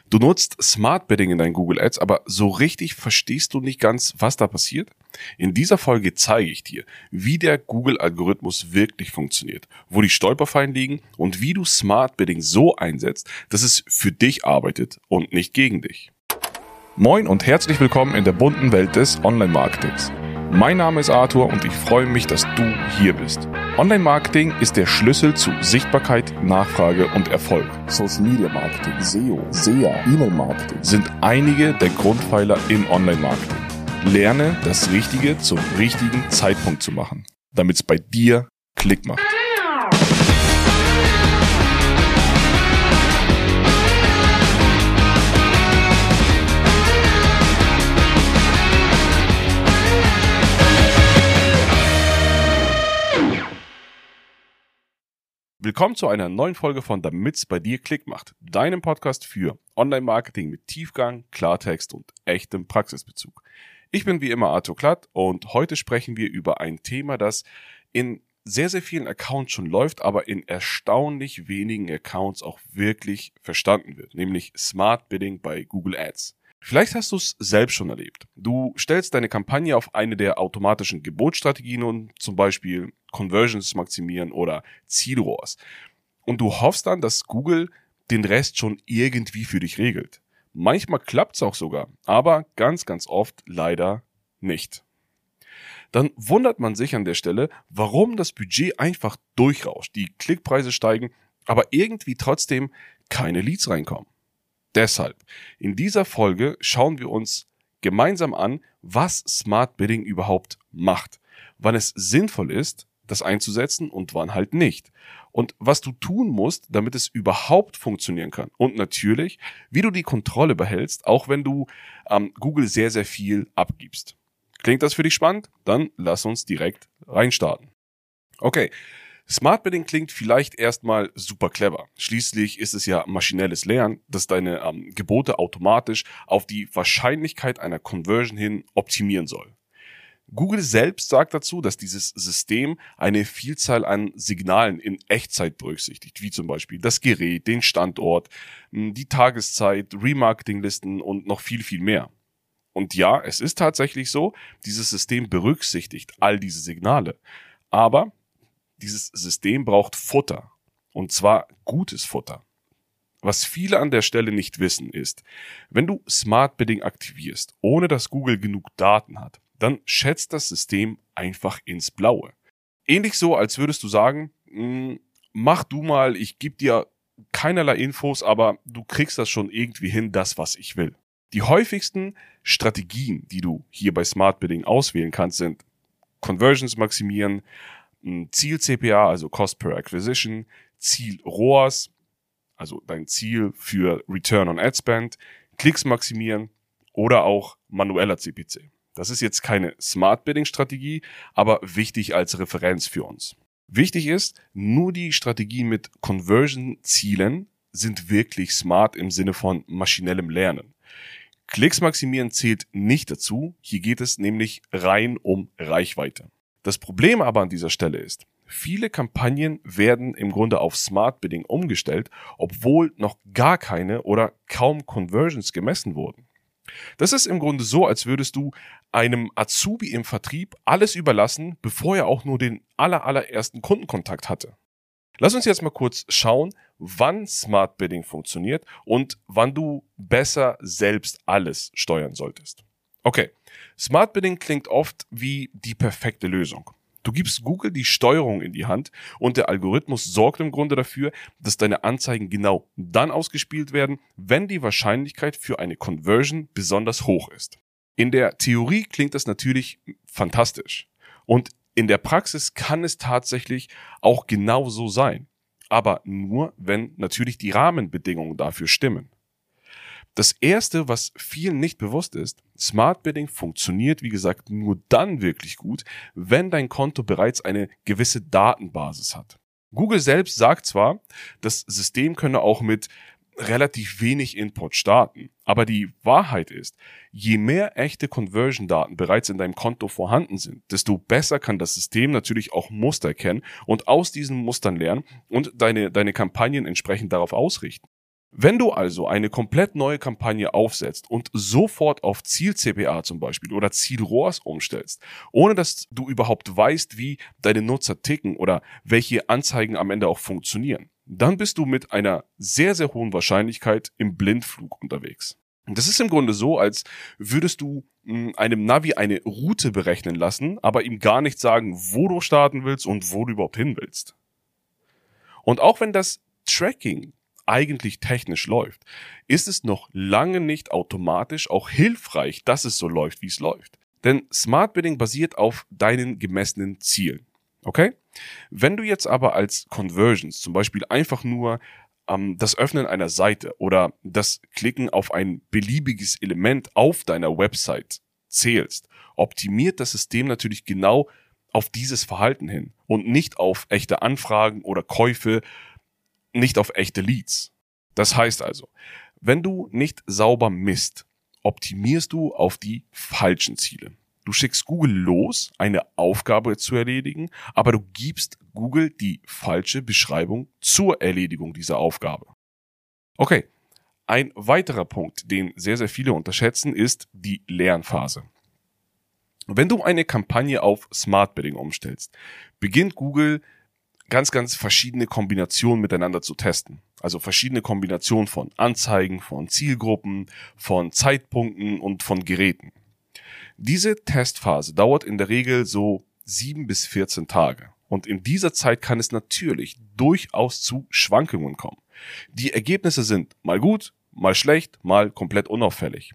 Du nutzt Smart Bidding in deinen Google Ads, aber so richtig verstehst du nicht ganz, was da passiert? In dieser Folge zeige ich dir, wie der Google-Algorithmus wirklich funktioniert, wo die Stolperfallen liegen und wie du Smart Bidding so einsetzt, dass es für dich arbeitet und nicht gegen dich. Moin und herzlich willkommen in der bunten Welt des Online-Marketings. Mein Name ist Arthur und ich freue mich, dass du hier bist. Online-Marketing ist der Schlüssel zu Sichtbarkeit, Nachfrage und Erfolg. Social Media Marketing, SEO, SEA, E-Mail-Marketing sind einige der Grundpfeiler im Online-Marketing. Lerne, das Richtige zum richtigen Zeitpunkt zu machen, damit es bei dir Klick macht. Willkommen zu einer neuen Folge von Damit's bei dir Klick macht, deinem Podcast für Online-Marketing mit Tiefgang, Klartext und echtem Praxisbezug. Ich bin wie immer Arthur Klatt und heute sprechen wir über ein Thema, das in sehr, sehr vielen Accounts schon läuft, aber in erstaunlich wenigen Accounts auch wirklich verstanden wird, nämlich Smart Bidding bei Google Ads. Vielleicht hast du es selbst schon erlebt. Du stellst deine Kampagne auf eine der automatischen Gebotsstrategien und zum Beispiel Conversions maximieren oder Ziel-ROAS. Und du hoffst dann, dass Google den Rest schon irgendwie für dich regelt. Manchmal klappt es auch sogar, aber ganz, ganz oft leider nicht. Dann wundert man sich an der Stelle, warum das Budget einfach durchrauscht, die Klickpreise steigen, aber irgendwie trotzdem keine Leads reinkommen. Deshalb, in dieser Folge schauen wir uns gemeinsam an, was Smart Bidding überhaupt macht, wann es sinnvoll ist, das einzusetzen und wann halt nicht. Und was du tun musst, damit es überhaupt funktionieren kann. Und natürlich, wie du die Kontrolle behältst, auch wenn du Google sehr, sehr viel abgibst. Klingt das für dich spannend? Dann lass uns direkt reinstarten. Okay. Smart Bidding klingt vielleicht erstmal super clever. Schließlich ist es ja maschinelles Lernen, das deine Gebote automatisch auf die Wahrscheinlichkeit einer Conversion hin optimieren soll. Google selbst sagt dazu, dass dieses System eine Vielzahl an Signalen in Echtzeit berücksichtigt, wie zum Beispiel das Gerät, den Standort, die Tageszeit, Remarketinglisten und noch viel, viel mehr. Und ja, es ist tatsächlich so, dieses System berücksichtigt all diese Signale. Aber dieses System braucht Futter, und zwar gutes Futter. Was viele an der Stelle nicht wissen ist, wenn du Smart Bidding aktivierst, ohne dass Google genug Daten hat, dann schätzt das System einfach ins Blaue. Ähnlich so, als würdest du sagen, mach du mal, ich gebe dir keinerlei Infos, aber du kriegst das schon irgendwie hin, das, was ich will. Die häufigsten Strategien, die du hier bei Smart Bidding auswählen kannst, sind Conversions maximieren, Ziel-CPA, also Cost per Acquisition, Ziel-ROAS, also dein Ziel für Return on Ad Spend, Klicks maximieren oder auch manueller CPC. Das ist jetzt keine Smart Bidding Strategie, aber wichtig als Referenz für uns. Wichtig ist, nur die Strategien mit Conversion-Zielen sind wirklich smart im Sinne von maschinellem Lernen. Klicks maximieren zählt nicht dazu, hier geht es nämlich rein um Reichweite. Das Problem aber an dieser Stelle ist, viele Kampagnen werden im Grunde auf Smart Bidding umgestellt, obwohl noch gar keine oder kaum Conversions gemessen wurden. Das ist im Grunde so, als würdest du einem Azubi im Vertrieb alles überlassen, bevor er auch nur den allerersten Kundenkontakt hatte. Lass uns jetzt mal kurz schauen, wann Smart Bidding funktioniert und wann du besser selbst alles steuern solltest. Okay, Smart Bidding klingt oft wie die perfekte Lösung. Du gibst Google die Steuerung in die Hand und der Algorithmus sorgt im Grunde dafür, dass deine Anzeigen genau dann ausgespielt werden, wenn die Wahrscheinlichkeit für eine Conversion besonders hoch ist. In der Theorie klingt das natürlich fantastisch und in der Praxis kann es tatsächlich auch genau so sein, aber nur, wenn natürlich die Rahmenbedingungen dafür stimmen. Das Erste, was vielen nicht bewusst ist, Smart Bidding funktioniert, wie gesagt, nur dann wirklich gut, wenn dein Konto bereits eine gewisse Datenbasis hat. Google selbst sagt zwar, das System könne auch mit relativ wenig Input starten, aber die Wahrheit ist, je mehr echte Conversion-Daten bereits in deinem Konto vorhanden sind, desto besser kann das System natürlich auch Muster erkennen und aus diesen Mustern lernen und deine Kampagnen entsprechend darauf ausrichten. Wenn du also eine komplett neue Kampagne aufsetzt und sofort auf Ziel-CPA zum Beispiel oder Ziel-ROAS umstellst, ohne dass du überhaupt weißt, wie deine Nutzer ticken oder welche Anzeigen am Ende auch funktionieren, dann bist du mit einer sehr, sehr hohen Wahrscheinlichkeit im Blindflug unterwegs. Und das ist im Grunde so, als würdest du einem Navi eine Route berechnen lassen, aber ihm gar nicht sagen, wo du starten willst und wo du überhaupt hin willst. Und auch wenn das Tracking eigentlich technisch läuft, ist es noch lange nicht automatisch auch hilfreich, dass es so läuft, wie es läuft. Denn Smart Bidding basiert auf deinen gemessenen Zielen. Okay? Wenn du jetzt aber als Conversions zum Beispiel einfach nur das Öffnen einer Seite oder das Klicken auf ein beliebiges Element auf deiner Website zählst, optimiert das System natürlich genau auf dieses Verhalten hin und nicht auf echte Anfragen oder Käufe, nicht auf echte Leads. Das heißt also, wenn du nicht sauber misst, optimierst du auf die falschen Ziele. Du schickst Google los, eine Aufgabe zu erledigen, aber du gibst Google die falsche Beschreibung zur Erledigung dieser Aufgabe. Okay, ein weiterer Punkt, den sehr, sehr viele unterschätzen, ist die Lernphase. Wenn du eine Kampagne auf Smart Bidding umstellst, beginnt Google ganz verschiedene Kombinationen miteinander zu testen. Also verschiedene Kombinationen von Anzeigen, von Zielgruppen, von Zeitpunkten und von Geräten. Diese Testphase dauert in der Regel so 7 bis 14 Tage. Und in dieser Zeit kann es natürlich durchaus zu Schwankungen kommen. Die Ergebnisse sind mal gut, mal schlecht, mal komplett unauffällig.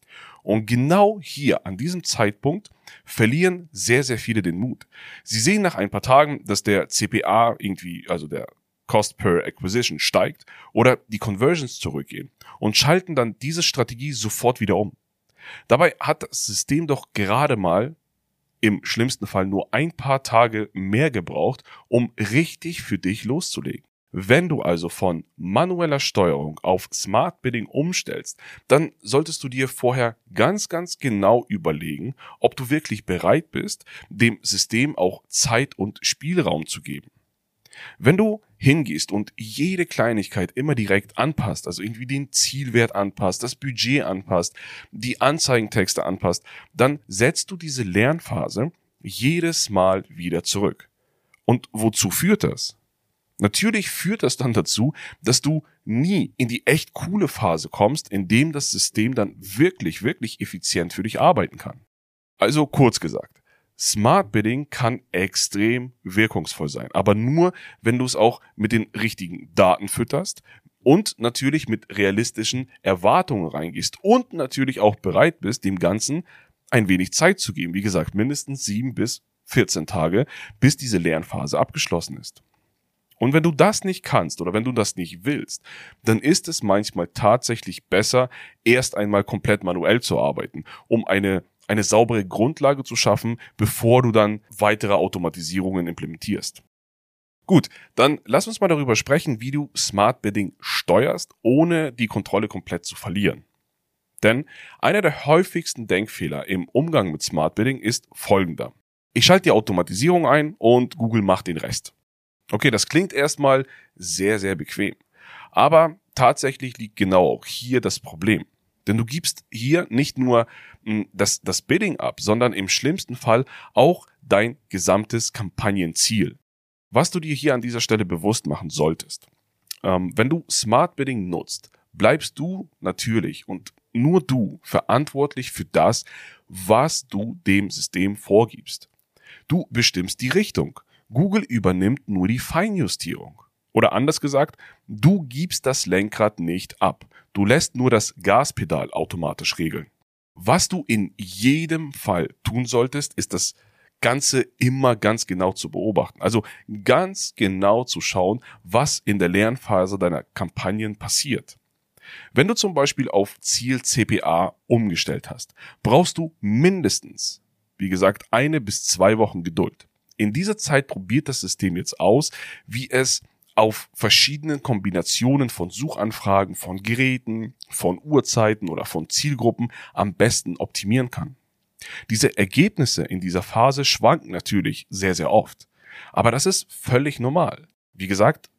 Und genau hier, an diesem Zeitpunkt, verlieren sehr, sehr viele den Mut. Sie sehen nach ein paar Tagen, dass der CPA irgendwie, also der Cost per Acquisition steigt oder die Conversions zurückgehen und schalten dann diese Strategie sofort wieder um. Dabei hat das System doch gerade mal im schlimmsten Fall nur ein paar Tage mehr gebraucht, um richtig für dich loszulegen. Wenn du also von manueller Steuerung auf Smart Bidding umstellst, dann solltest du dir vorher ganz genau überlegen, ob du wirklich bereit bist, dem System auch Zeit und Spielraum zu geben. Wenn du hingehst und jede Kleinigkeit immer direkt anpasst, also irgendwie den Zielwert anpasst, das Budget anpasst, die Anzeigentexte anpasst, dann setzt du diese Lernphase jedes Mal wieder zurück. Und wozu führt das? Natürlich führt das dann dazu, dass du nie in die echt coole Phase kommst, in dem das System dann wirklich effizient für dich arbeiten kann. Also kurz gesagt, Smart Bidding kann extrem wirkungsvoll sein, aber nur, wenn du es auch mit den richtigen Daten fütterst und natürlich mit realistischen Erwartungen reingehst und natürlich auch bereit bist, dem Ganzen ein wenig Zeit zu geben. Wie gesagt, mindestens 7 bis 14 Tage, bis diese Lernphase abgeschlossen ist. Und wenn du das nicht kannst oder wenn du das nicht willst, dann ist es manchmal tatsächlich besser, erst einmal komplett manuell zu arbeiten, um eine saubere Grundlage zu schaffen, bevor du dann weitere Automatisierungen implementierst. Gut, dann lass uns mal darüber sprechen, wie du Smart Bidding steuerst, ohne die Kontrolle komplett zu verlieren. Denn einer der häufigsten Denkfehler im Umgang mit Smart Bidding ist folgender. Ich schalte die Automatisierung ein und Google macht den Rest. Okay, das klingt erstmal sehr bequem. Aber tatsächlich liegt genau auch hier das Problem. Denn du gibst hier nicht nur das Bidding ab, sondern im schlimmsten Fall auch dein gesamtes Kampagnenziel. Was du dir hier an dieser Stelle bewusst machen solltest. Wenn du Smart Bidding nutzt, bleibst du natürlich und nur du verantwortlich für das, was du dem System vorgibst. Du bestimmst die Richtung. Google übernimmt nur die Feinjustierung. Oder anders gesagt, du gibst das Lenkrad nicht ab. Du lässt nur das Gaspedal automatisch regeln. Was du in jedem Fall tun solltest, ist das Ganze immer ganz genau zu beobachten. Also ganz genau zu schauen, was in der Lernphase deiner Kampagnen passiert. Wenn du zum Beispiel auf Ziel CPA umgestellt hast, brauchst du mindestens, wie gesagt, 1 bis 2 Wochen Geduld. In dieser Zeit probiert das System jetzt aus, wie es auf verschiedenen Kombinationen von Suchanfragen, von Geräten, von Uhrzeiten oder von Zielgruppen am besten optimieren kann. Diese Ergebnisse in dieser Phase schwanken natürlich sehr oft. Aber das ist völlig normal. Wie gesagt,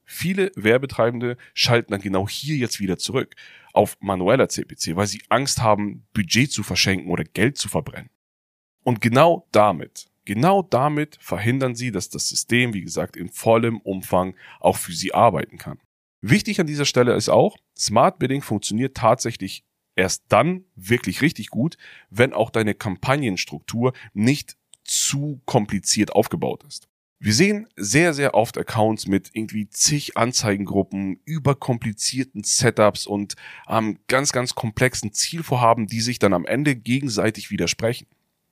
viele Werbetreibende schalten dann genau hier jetzt wieder zurück auf manueller CPC, weil sie Angst haben, Budget zu verschenken oder Geld zu verbrennen. Und genau damit verhindern sie, dass das System, wie gesagt, in vollem Umfang auch für sie arbeiten kann. Wichtig an dieser Stelle ist auch, Smart Bidding funktioniert tatsächlich erst dann wirklich richtig gut, wenn auch deine Kampagnenstruktur nicht zu kompliziert aufgebaut ist. Wir sehen sehr, sehr oft Accounts mit irgendwie zig Anzeigengruppen, überkomplizierten Setups und ganz, ganz komplexen Zielvorhaben, die sich dann am Ende gegenseitig widersprechen.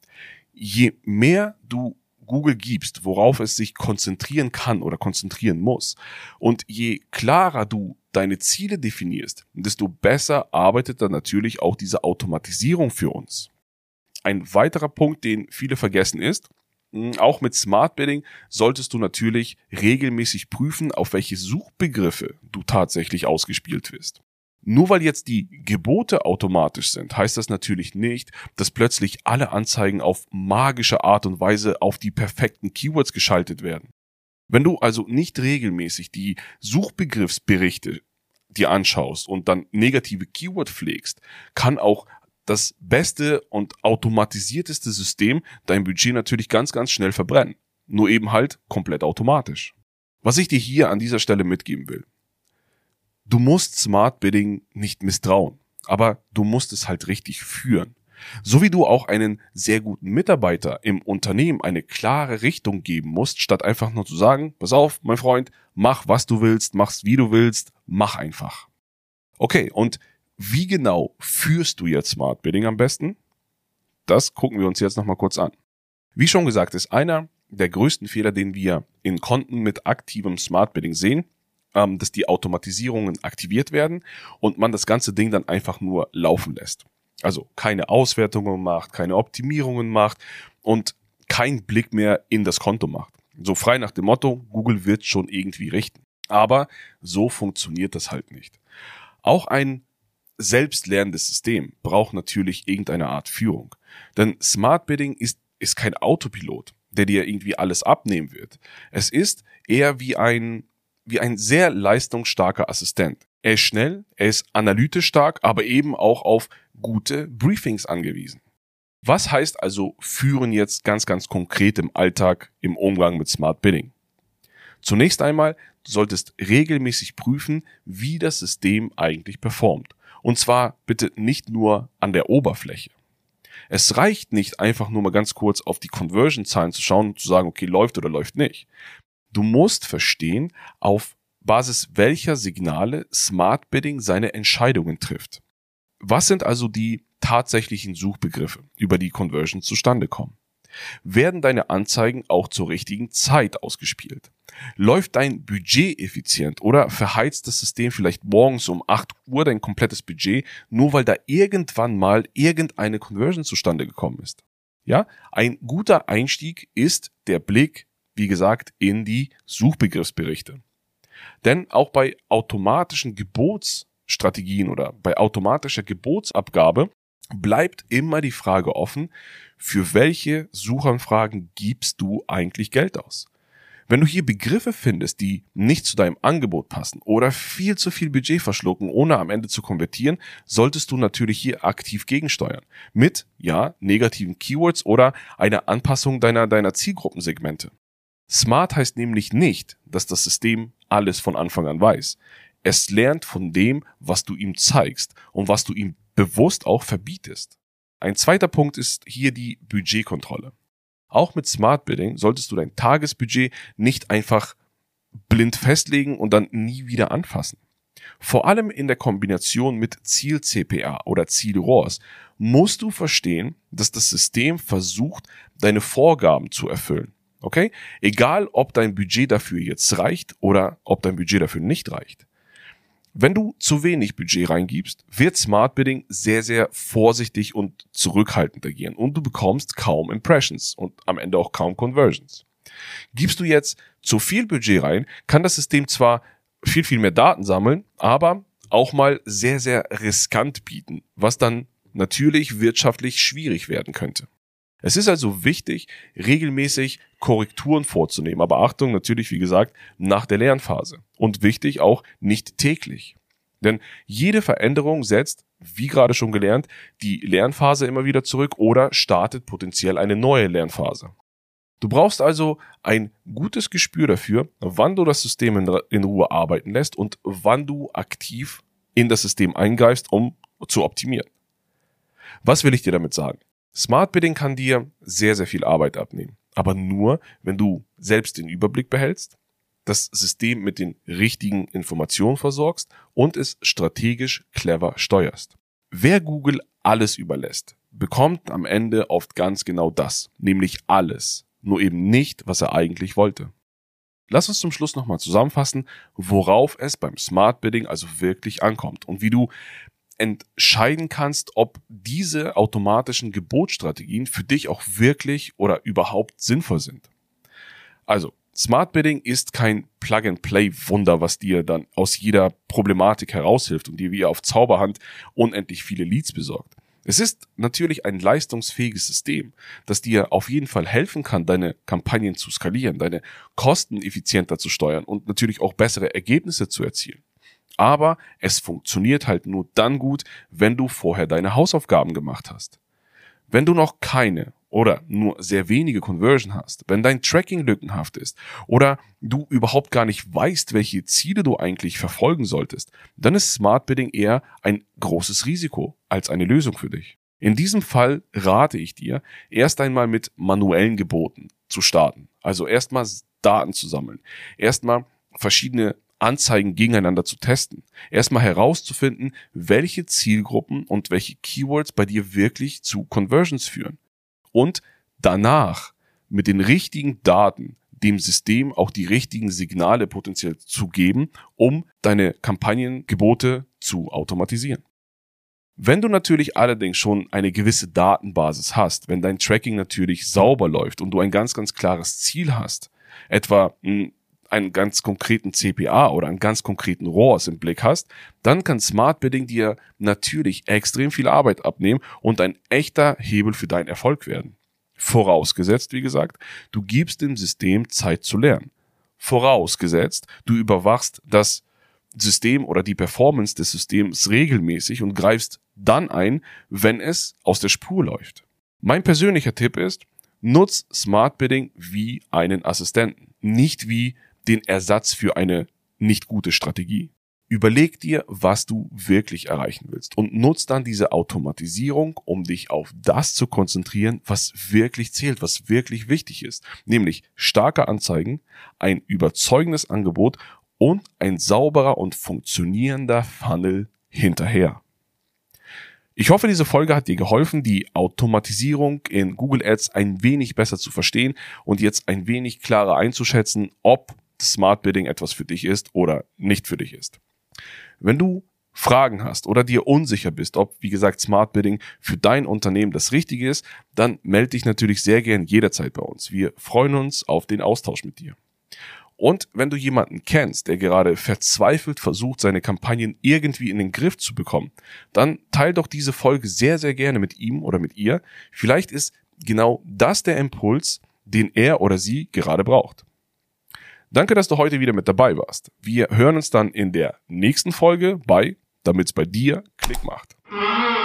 Je mehr du Google gibst, worauf es sich konzentrieren kann oder konzentrieren muss, und je klarer du deine Ziele definierst, desto besser arbeitet dann natürlich auch diese Automatisierung für uns. Ein weiterer Punkt, den viele vergessen ist, auch mit Smart Bidding solltest du natürlich regelmäßig prüfen, auf welche Suchbegriffe du tatsächlich ausgespielt wirst. Nur weil jetzt die Gebote automatisch sind, heißt das natürlich nicht, dass plötzlich alle Anzeigen auf magische Art und Weise auf die perfekten Keywords geschaltet werden. Wenn du also nicht regelmäßig die Suchbegriffsberichte dir anschaust und dann negative Keyword pflegst, kann auch das beste und automatisierteste System dein Budget natürlich ganz, ganz schnell verbrennen. Nur eben halt komplett automatisch. Was ich dir hier an dieser Stelle mitgeben will: Du musst Smart Bidding nicht misstrauen, aber du musst es halt richtig führen. So wie du auch einen sehr guten Mitarbeiter im Unternehmen eine klare Richtung geben musst, statt einfach nur zu sagen, pass auf, mein Freund, mach was du willst, mach's wie du willst, mach einfach. Okay, und wie genau führst du jetzt Smart Bidding am besten? Das gucken wir uns jetzt nochmal kurz an. Wie schon gesagt, ist einer der größten Fehler, den wir in Konten mit aktivem Smart Bidding sehen, dass die Automatisierungen aktiviert werden und man das ganze Ding dann einfach nur laufen lässt. Also keine Auswertungen macht, keine Optimierungen macht und keinen Blick mehr in das Konto macht. So frei nach dem Motto, Google wird schon irgendwie richten. Aber so funktioniert das halt nicht. Auch ein selbstlernendes System braucht natürlich irgendeine Art Führung. Denn Smart Bidding ist kein Autopilot, der dir irgendwie alles abnehmen wird. Es ist eher wie ein sehr leistungsstarker Assistent. Er ist schnell, er ist analytisch stark, aber eben auch auf gute Briefings angewiesen. Was heißt also führen jetzt ganz, ganz konkret im Alltag im Umgang mit Smart Bidding? Zunächst einmal, du solltest regelmäßig prüfen, wie das System eigentlich performt. Und zwar bitte nicht nur an der Oberfläche. Es reicht nicht einfach nur mal ganz kurz auf die Conversion-Zahlen zu schauen und zu sagen, okay, läuft oder läuft nicht. Du musst verstehen, auf Basis welcher Signale Smart Bidding seine Entscheidungen trifft. Was sind also die tatsächlichen Suchbegriffe, über die Conversions zustande kommen? Werden deine Anzeigen auch zur richtigen Zeit ausgespielt? Läuft dein Budget effizient oder verheizt das System vielleicht morgens um 8 Uhr dein komplettes Budget, nur weil da irgendwann mal irgendeine Conversion zustande gekommen ist? Ja, ein guter Einstieg ist der Blick, wie gesagt, in die Suchbegriffsberichte. Denn auch bei automatischen Gebotsstrategien oder bei automatischer Gebotsabgabe bleibt immer die Frage offen, für welche Suchanfragen gibst du eigentlich Geld aus? Wenn du hier Begriffe findest, die nicht zu deinem Angebot passen oder viel zu viel Budget verschlucken, ohne am Ende zu konvertieren, solltest du natürlich hier aktiv gegensteuern. Mit, negativen Keywords oder einer Anpassung deiner Zielgruppensegmente. Smart heißt nämlich nicht, dass das System alles von Anfang an weiß. Es lernt von dem, was du ihm zeigst und was du ihm bewusst auch verbietest. Ein zweiter Punkt ist hier die Budgetkontrolle. Auch mit Smart Bidding solltest du dein Tagesbudget nicht einfach blind festlegen und dann nie wieder anfassen. Vor allem in der Kombination mit Ziel-CPA oder Ziel-ROAS musst du verstehen, dass das System versucht, deine Vorgaben zu erfüllen. Okay? Egal, ob dein Budget dafür jetzt reicht oder ob dein Budget dafür nicht reicht. Wenn du zu wenig Budget reingibst, wird Smart Bidding sehr, sehr vorsichtig und zurückhaltend agieren und du bekommst kaum Impressions und am Ende auch kaum Conversions. Gibst du jetzt zu viel Budget rein, kann das System zwar viel, viel mehr Daten sammeln, aber auch mal sehr, sehr riskant bieten, was dann natürlich wirtschaftlich schwierig werden könnte. Es ist also wichtig, regelmäßig Korrekturen vorzunehmen. Aber Achtung, natürlich, wie gesagt, nach der Lernphase. Und wichtig auch nicht täglich. Denn jede Veränderung setzt, wie gerade schon gelernt, die Lernphase immer wieder zurück oder startet potenziell eine neue Lernphase. Du brauchst also ein gutes Gespür dafür, wann du das System in Ruhe arbeiten lässt und wann du aktiv in das System eingreifst, um zu optimieren. Was will ich dir damit sagen? Smart Bidding kann dir sehr, sehr viel Arbeit abnehmen. Aber nur, wenn du selbst den Überblick behältst, das System mit den richtigen Informationen versorgst und es strategisch clever steuerst. Wer Google alles überlässt, bekommt am Ende oft ganz genau das, nämlich alles, nur eben nicht, was er eigentlich wollte. Lass uns zum Schluss nochmal zusammenfassen, worauf es beim Smart Bidding also wirklich ankommt und wie du entscheiden kannst, ob diese automatischen Gebotsstrategien für dich auch wirklich oder überhaupt sinnvoll sind. Also, Smart Bidding ist kein Plug-and-Play-Wunder, was dir dann aus jeder Problematik heraushilft und dir wie auf Zauberhand unendlich viele Leads besorgt. Es ist natürlich ein leistungsfähiges System, das dir auf jeden Fall helfen kann, deine Kampagnen zu skalieren, deine Kosten effizienter zu steuern und natürlich auch bessere Ergebnisse zu erzielen. Aber es funktioniert halt nur dann gut, wenn du vorher deine Hausaufgaben gemacht hast. Wenn du noch keine oder nur sehr wenige Conversion hast, wenn dein Tracking lückenhaft ist oder du überhaupt gar nicht weißt, welche Ziele du eigentlich verfolgen solltest, dann ist Smart Bidding eher ein großes Risiko als eine Lösung für dich. In diesem Fall rate ich dir, erst einmal mit manuellen Geboten zu starten. Also erstmal Daten zu sammeln, erstmal verschiedene Anzeigen gegeneinander zu testen. Erstmal herauszufinden, welche Zielgruppen und welche Keywords bei dir wirklich zu Conversions führen. Und danach mit den richtigen Daten dem System auch die richtigen Signale potenziell zu geben, um deine Kampagnengebote zu automatisieren. Wenn du natürlich allerdings schon eine gewisse Datenbasis hast, wenn dein Tracking natürlich sauber läuft und du ein ganz, ganz klares Ziel hast, etwa einen ganz konkreten CPA oder einen ganz konkreten ROAS im Blick hast, dann kann Smart Bidding dir natürlich extrem viel Arbeit abnehmen und ein echter Hebel für deinen Erfolg werden. Vorausgesetzt, wie gesagt, du gibst dem System Zeit zu lernen. Vorausgesetzt, du überwachst das System oder die Performance des Systems regelmäßig und greifst dann ein, wenn es aus der Spur läuft. Mein persönlicher Tipp ist, nutz Smart Bidding wie einen Assistenten, nicht wie den Ersatz für eine nicht gute Strategie. Überleg dir, was du wirklich erreichen willst und nutz dann diese Automatisierung, um dich auf das zu konzentrieren, was wirklich zählt, was wirklich wichtig ist, nämlich starke Anzeigen, ein überzeugendes Angebot und ein sauberer und funktionierender Funnel hinterher. Ich hoffe, diese Folge hat dir geholfen, die Automatisierung in Google Ads ein wenig besser zu verstehen und jetzt ein wenig klarer einzuschätzen, ob Smart Bidding etwas für dich ist oder nicht für dich ist. Wenn du Fragen hast oder dir unsicher bist, ob, wie gesagt, Smart Bidding für dein Unternehmen das Richtige ist, dann melde dich natürlich sehr gern jederzeit bei uns. Wir freuen uns auf den Austausch mit dir. Und wenn du jemanden kennst, der gerade verzweifelt versucht, seine Kampagnen irgendwie in den Griff zu bekommen, dann teil doch diese Folge sehr, sehr gerne mit ihm oder mit ihr. Vielleicht ist genau das der Impuls, den er oder sie gerade braucht. Danke, dass du heute wieder mit dabei warst. Wir hören uns dann in der nächsten Folge bei Damit's bei dir Klick macht.